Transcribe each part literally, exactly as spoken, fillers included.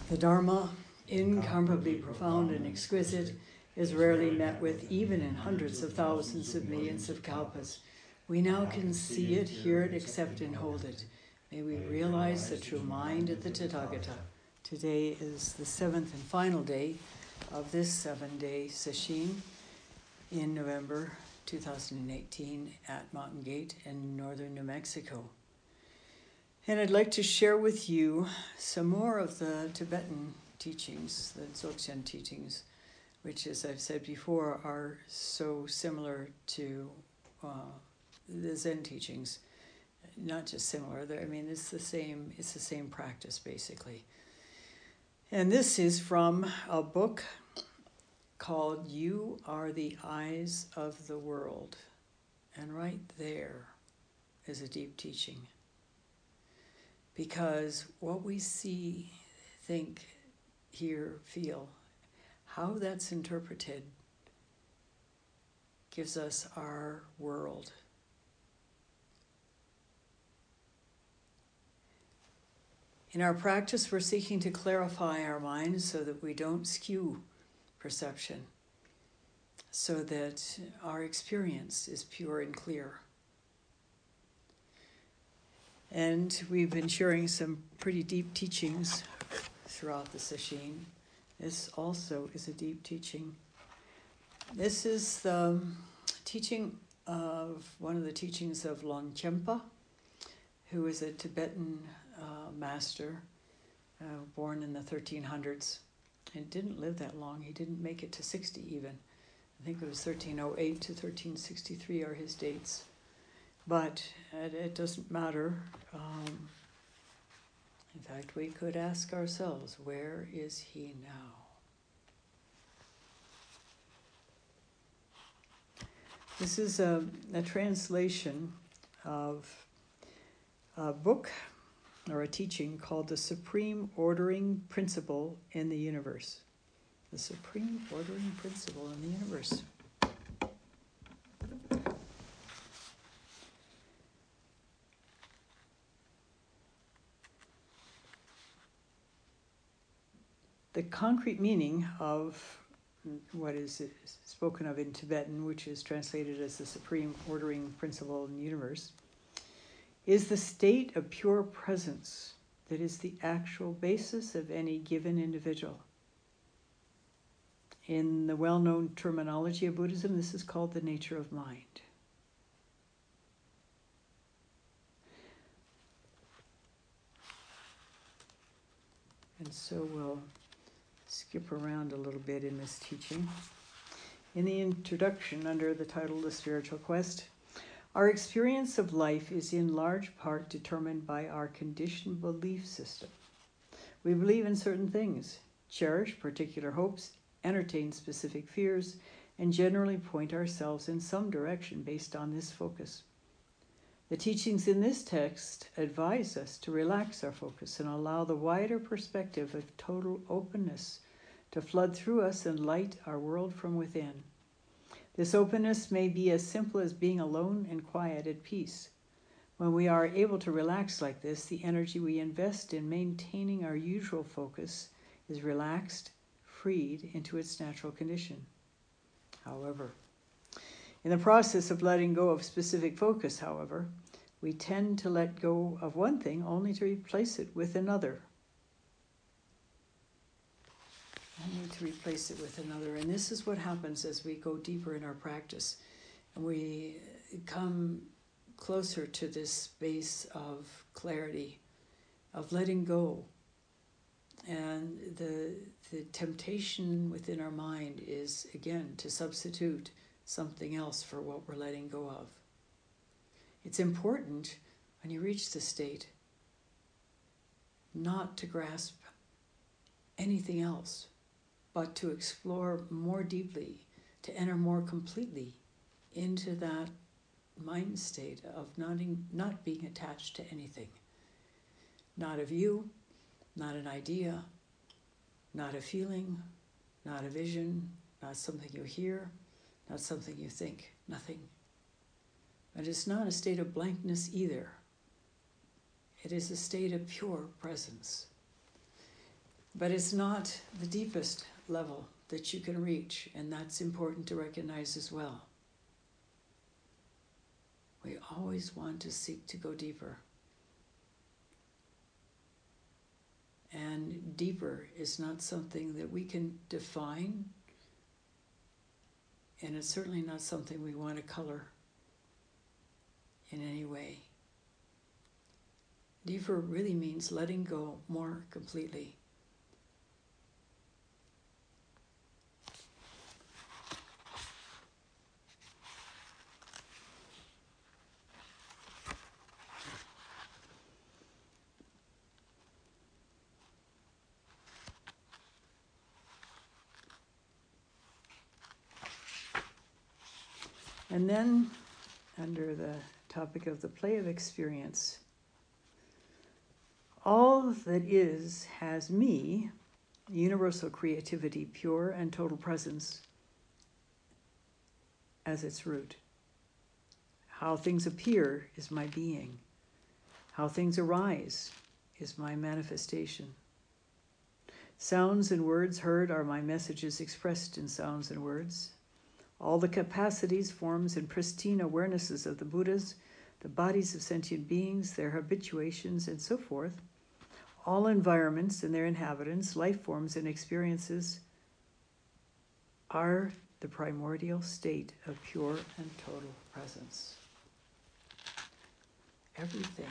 The Dharma, incomparably profound and exquisite, is rarely met with even in hundreds of thousands of millions of kalpas. We now can see it, hear it, accept and hold it. May we realize the true mind of the Tathagata. Today is the seventh and final day of this seven-day sesshin in November two thousand eighteen at Mountain Gate in northern New Mexico. And I'd like to share with you some more of the Tibetan teachings, the Dzogchen teachings, which, as I've said before, are so similar to uh, the Zen teachings. Not just similar, I mean, it's the same, it's the same practice, basically. And this is from a book called You Are the Eyes of the World. And right there is a deep teaching. Because what we see, think, hear, feel, how that's interpreted gives us our world. In our practice, we're seeking to clarify our minds so that we don't skew perception, so that our experience is pure and clear. And we've been sharing some pretty deep teachings throughout the sesshin. This also is a deep teaching. This is the teaching of one of the teachings of Longchenpa, who is a Tibetan uh, master, uh, born in the thirteen hundreds, and didn't live that long. He didn't make it to sixty even. I think it was thirteen oh eight to thirteen sixty-three are his dates. But it, it doesn't matter. Um, in fact, we could ask ourselves, where is he now? This is a, a translation of a book or a teaching called The Supreme Ordering Principle in the Universe. The Supreme Ordering Principle in the Universe. The concrete meaning of what is spoken of in Tibetan, which is translated as the Supreme Ordering Principle in the Universe, is the state of pure presence that is the actual basis of any given individual. In the well-known terminology of Buddhism, this is called the nature of mind. And so we'll skip around a little bit in this teaching. In the introduction, under the title The Spiritual Quest, our experience of life is in large part determined by our conditioned belief system. We believe in certain things, cherish particular hopes, entertain specific fears, and generally point ourselves in some direction based on this focus. The teachings in this text advise us to relax our focus and allow the wider perspective of total openness to flood through us and light our world from within. This openness may be as simple as being alone and quiet at peace. When we are able to relax like this, the energy we invest in maintaining our usual focus is relaxed, freed into its natural condition. However, in the process of letting go of specific focus, however, we tend to let go of one thing only to replace it with another. Only to replace it with another. And this is what happens as we go deeper in our practice. And we come closer to this space of clarity, of letting go. And the, the temptation within our mind is, again, to substitute something else for what we're letting go of. It's important, when you reach this state, not to grasp anything else, but to explore more deeply, to enter more completely into that mind state of not, not being attached to anything. Not a view, not an idea, not a feeling, not a vision, not something you hear, not something you think, nothing. But it's not a state of blankness either. It is a state of pure presence. But it's not the deepest level that you can reach, and that's important to recognize as well. We always want to seek to go deeper. And deeper is not something that we can define, and it's certainly not something we want to color in any way. Deeper really means letting go more completely. And then, under the topic of the play of experience, all that is has me, universal creativity, pure and total presence, as its root. How things appear is my being. How things arise is my manifestation. Sounds and words heard are my messages expressed in sounds and words. All the capacities, forms, and pristine awarenesses of the Buddhas, the bodies of sentient beings, their habituations, and so forth, all environments and their inhabitants, life forms and experiences, are the primordial state of pure and total presence. Everything.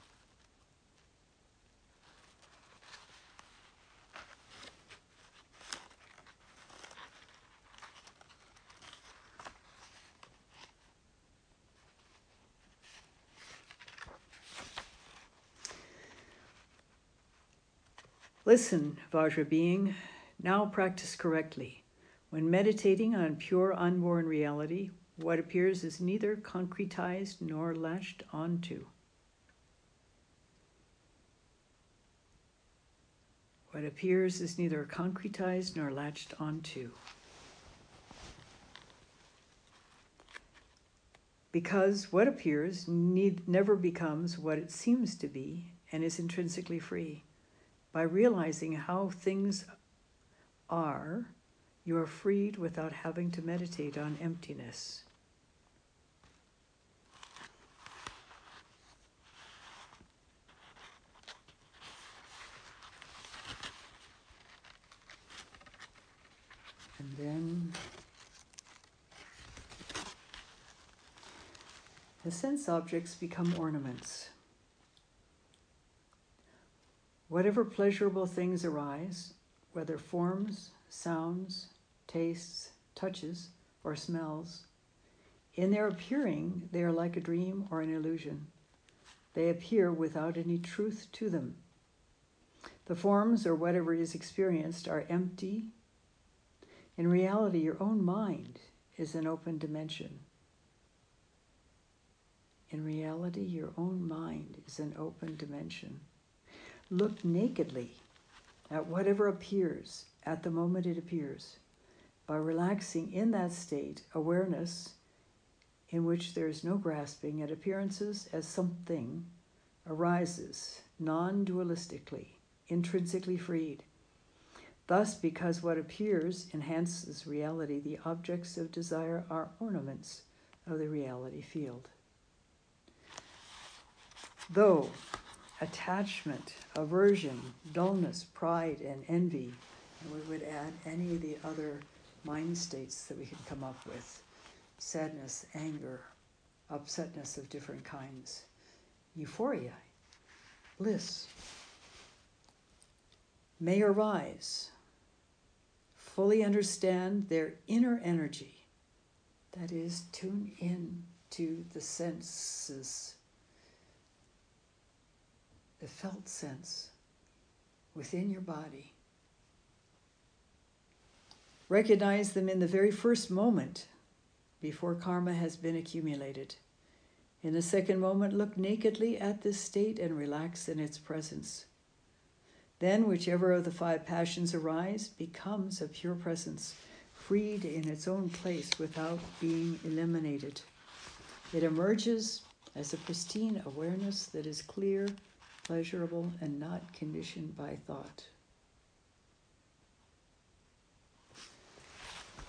Listen, Vajra being, now practice correctly. When meditating on pure unborn reality, what appears is neither concretized nor latched onto. What appears is neither concretized nor latched onto. Because what appears need, never becomes what it seems to be and is intrinsically free. By realizing how things are, you are freed without having to meditate on emptiness. And then the sense objects become ornaments. Whatever pleasurable things arise, whether forms, sounds, tastes, touches, or smells, in their appearing, they are like a dream or an illusion. They appear without any truth to them. The forms, or whatever is experienced, are empty. In reality, your own mind is an open dimension. In reality, your own mind is an open dimension. Look nakedly at whatever appears at the moment it appears. By relaxing in that state, awareness in which there is no grasping at appearances as something arises non-dualistically, intrinsically freed. Thus, because what appears enhances reality, the objects of desire are ornaments of the reality field. Though attachment, aversion, dullness, pride, and envy, and we would add any of the other mind states that we can come up with, sadness, anger, upsetness of different kinds, euphoria, bliss, may arise. Fully understand their inner energy, that is, tune in to the senses, the felt sense within your body. Recognize them in the very first moment before karma has been accumulated. In the second moment, look nakedly at this state and relax in its presence. Then, whichever of the five passions arise becomes a pure presence, freed in its own place without being eliminated. It emerges as a pristine awareness that is clear, pleasurable, and not conditioned by thought.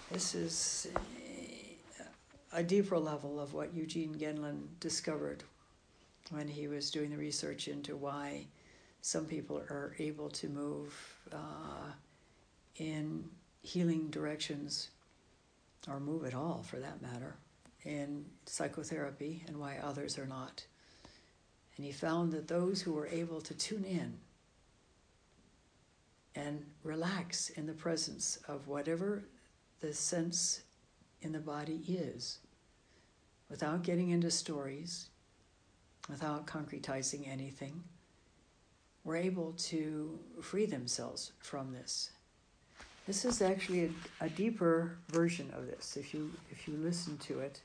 This is a deeper level of what Eugene Gendlin discovered when he was doing the research into why some people are able to move uh, in healing directions, or move at all for that matter, in psychotherapy, and why others are not. And he found that those who were able to tune in and relax in the presence of whatever the sense in the body is, without getting into stories, without concretizing anything, were able to free themselves from this. This is actually a, a deeper version of this, if you if you listen to it.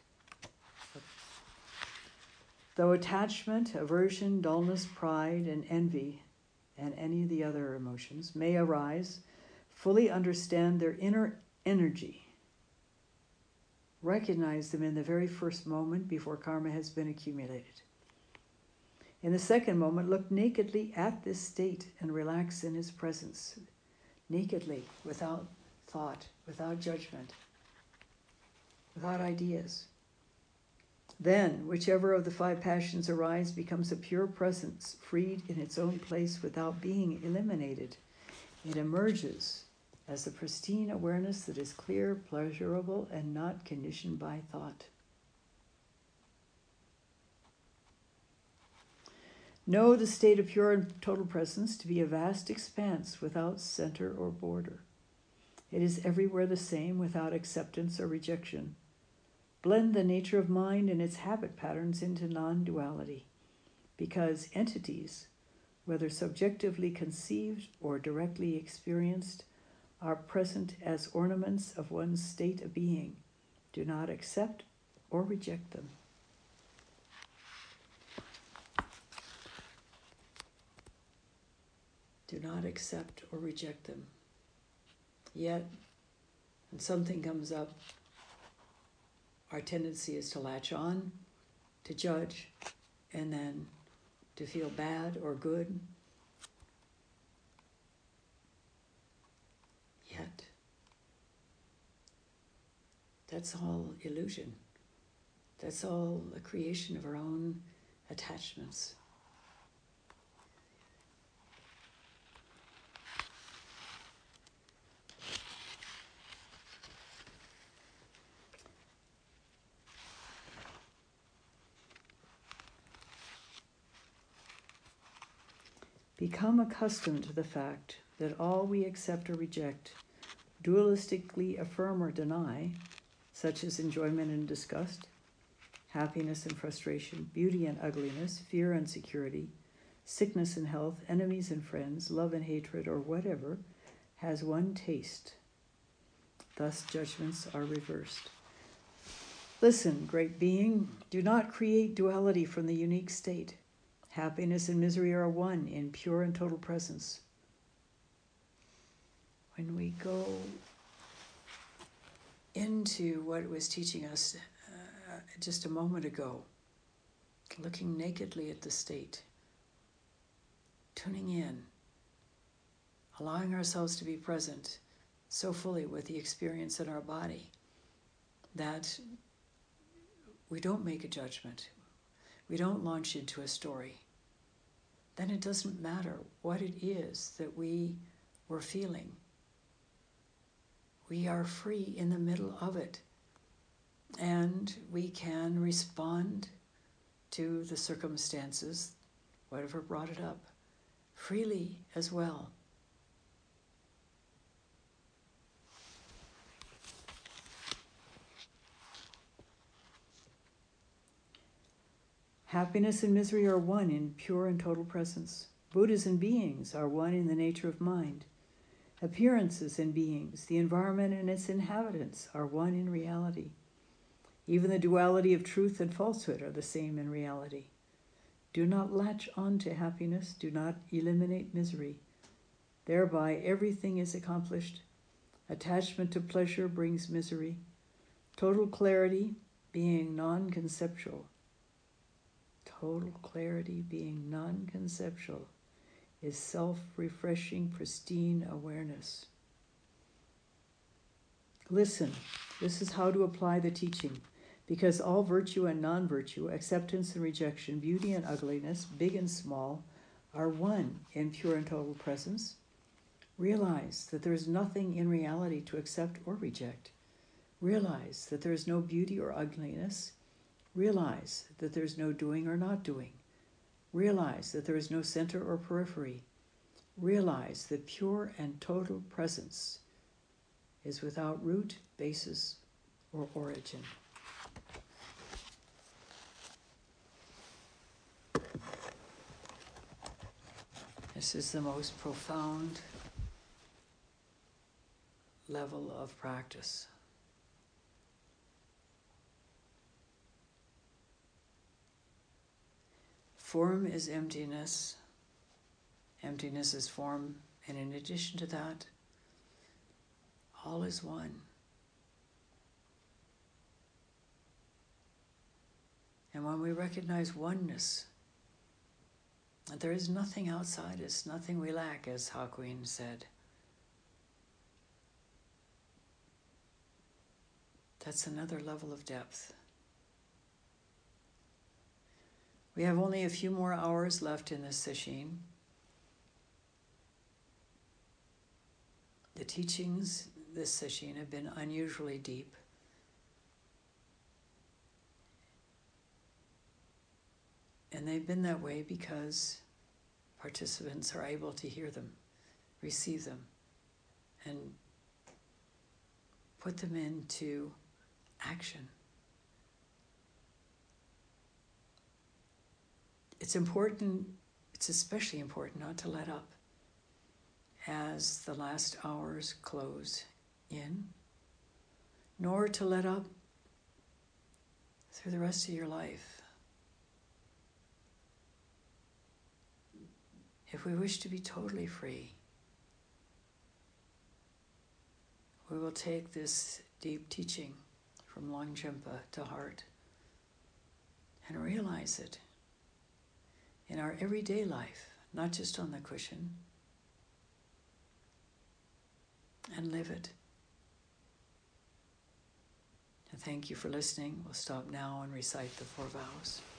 Though attachment, aversion, dullness, pride, and envy, and any of the other emotions may arise, fully understand their inner energy. Recognize them in the very first moment before karma has been accumulated. In the second moment, look nakedly at this state and relax in his presence. Nakedly, without thought, without judgment, without ideas. Then, whichever of the five passions arise becomes a pure presence, freed in its own place without being eliminated. It emerges as the pristine awareness that is clear, pleasurable, and not conditioned by thought. Know the state of pure and total presence to be a vast expanse without center or border. It is everywhere the same, without acceptance or rejection. Blend the nature of mind and its habit patterns into non-duality, because entities, whether subjectively conceived or directly experienced, are present as ornaments of one's state of being. Do not accept or reject them. Do not accept or reject them. Yet, when something comes up, our tendency is to latch on, to judge, and then to feel bad or good. Yet, that's all illusion. That's all a creation of our own attachments. Become accustomed to the fact that all we accept or reject, dualistically affirm or deny, such as enjoyment and disgust, happiness and frustration, beauty and ugliness, fear and security, sickness and health, enemies and friends, love and hatred, or whatever, has one taste. Thus judgments are reversed. Listen, great being, do not create duality from the unique state. Happiness and misery are one in pure and total presence. When we go into what it was teaching us uh, just a moment ago, looking nakedly at the state, tuning in, allowing ourselves to be present so fully with the experience in our body that we don't make a judgment. We don't launch into a story. Then it doesn't matter what it is that we were feeling. We are free in the middle of it. And we can respond to the circumstances, whatever brought it up, freely as well. Happiness and misery are one in pure and total presence. Buddhas and beings are one in the nature of mind. Appearances and beings, the environment and its inhabitants are one in reality. Even the duality of truth and falsehood are the same in reality. Do not latch on to happiness, do not eliminate misery. Thereby everything is accomplished. Attachment to pleasure brings misery. Total clarity, being non-conceptual. Total clarity, being non-conceptual, is self-refreshing, pristine awareness. Listen, this is how to apply the teaching. Because all virtue and non-virtue, acceptance and rejection, beauty and ugliness, big and small, are one in pure and total presence, realize that there is nothing in reality to accept or reject. Realize that there is no beauty or ugliness. Realize that there is no doing or not doing. Realize that there is no center or periphery. Realize that pure and total presence is without root, basis, or origin. This is the most profound level of practice. Form is emptiness. Emptiness is form. And in addition to that, all is one. And when we recognize oneness, that there is nothing outside us, nothing we lack, as Hakuin said, that's another level of depth. We have only a few more hours left in this sesshin. The teachings this sesshin have been unusually deep. And they've been that way because participants are able to hear them, receive them, and put them into action. It's important, it's especially important not to let up as the last hours close in, nor to let up through the rest of your life. If we wish to be totally free, we will take this deep teaching from Longzhenpa to heart and realize it in our everyday life, not just on the cushion, and live it. And thank you for listening. We'll stop now and recite the four vows.